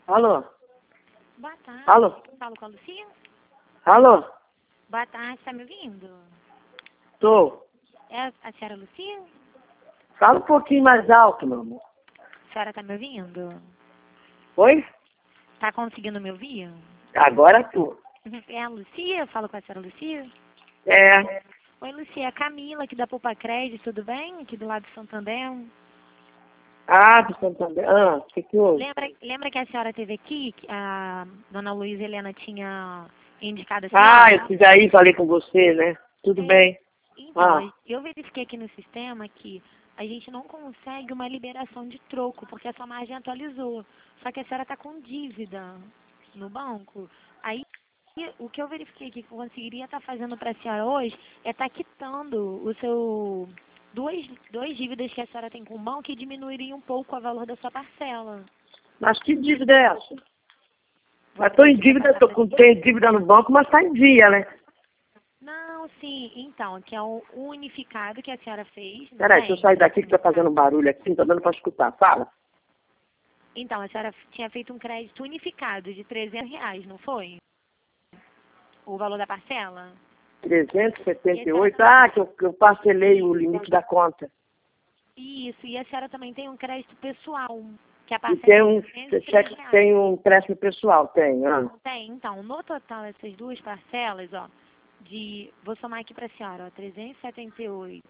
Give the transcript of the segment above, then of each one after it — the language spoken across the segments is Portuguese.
Alô? Boa tarde. Alô? Falo com a Lucia? Alô? Boa tarde, tá me ouvindo? Tô. É a senhora Lucia? Fala um pouquinho mais alto, meu amor. A senhora tá me ouvindo? Oi? Tá conseguindo me ouvir? Agora tô. É a Lucia? Falo com a senhora Lucia? É. Oi, Lucia. É a Camila aqui da Poupa Crédito, tudo bem? Aqui do lado do Santander. Ah, do Santander. O que houve? Lembra que a senhora teve aqui? Que a dona Luísa Helena tinha indicado a Ah, senhora? eu fiz aí, falei com você, né? Tudo bem. Então, eu verifiquei aqui no sistema que a gente não consegue uma liberação de troco, porque a sua margem atualizou. Só que a senhora está com dívida no banco. Aí, o que eu verifiquei aqui que eu conseguiria estar fazendo para a senhora hoje é estar quitando o seu duas dívidas que a senhora tem com o banco e diminuiria um pouco o valor da sua parcela. Mas que dívida é essa? Eu Você tô em precisa dívida, passar pra... tenho dívida no banco, mas tá em dia, né? Não, sim. Então, que é o unificado que a senhora fez, não Peraí, deixa eu tem? sair daqui que tá fazendo barulho aqui, não tá dando pra escutar. Fala. Então, a senhora tinha feito um crédito unificado de R$ 300, não foi? O valor da parcela? E a senhora 378. também... Ah, que eu parcelei o limite da conta. Isso, e a senhora também tem um crédito pessoal, que a E parcela tem é um de cheque, R$ 300. tem um empréstimo pessoal, tem. Não tem? Então, no total, essas duas parcelas, ó, vou somar aqui para a senhora, ó, 378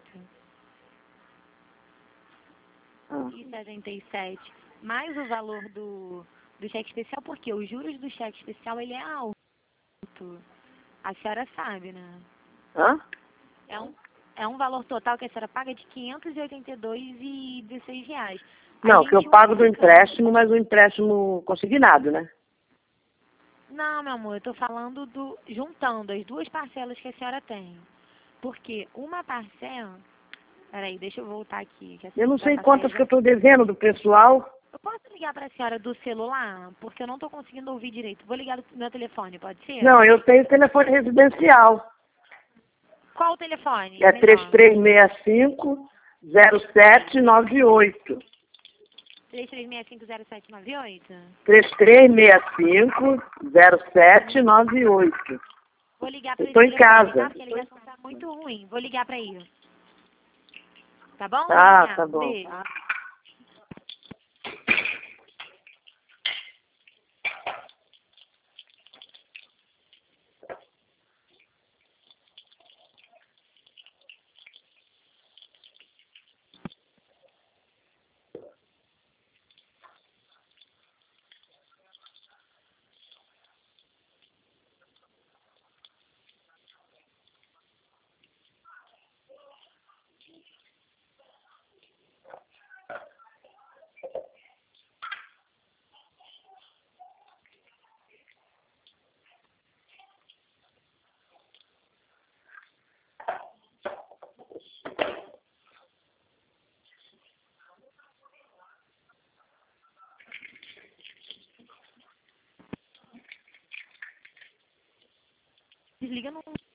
e 77, mais o valor do cheque especial, porque os juros do cheque especial, ele é alto. A senhora sabe, né? Hã? É um valor total que a senhora paga de R$ 582,16. A Não, que eu gente pago do unificando. empréstimo, mas o empréstimo consignado, né? Não, meu amor, eu tô falando juntando as duas parcelas que a senhora tem. Porque uma parcela... Peraí, deixa eu voltar aqui, que a Eu senhora não vai sei passar quantas aí. que eu estou devendo do pessoal. Eu posso ligar para a senhora do celular? Porque eu não tô conseguindo ouvir direito. Vou ligar do meu telefone, pode ser? Não, eu tenho telefone residencial. Qual o telefone? É Melhor. 3365-0798. 33650798? 3365-0798. Vou ligar Eu para esse estou em telefone, tá? casa. Porque a ligação tá muito ruim. Vou ligar para aí. Tá bom? Ah, tá Obrigada. bom. Beijo. Desliga no...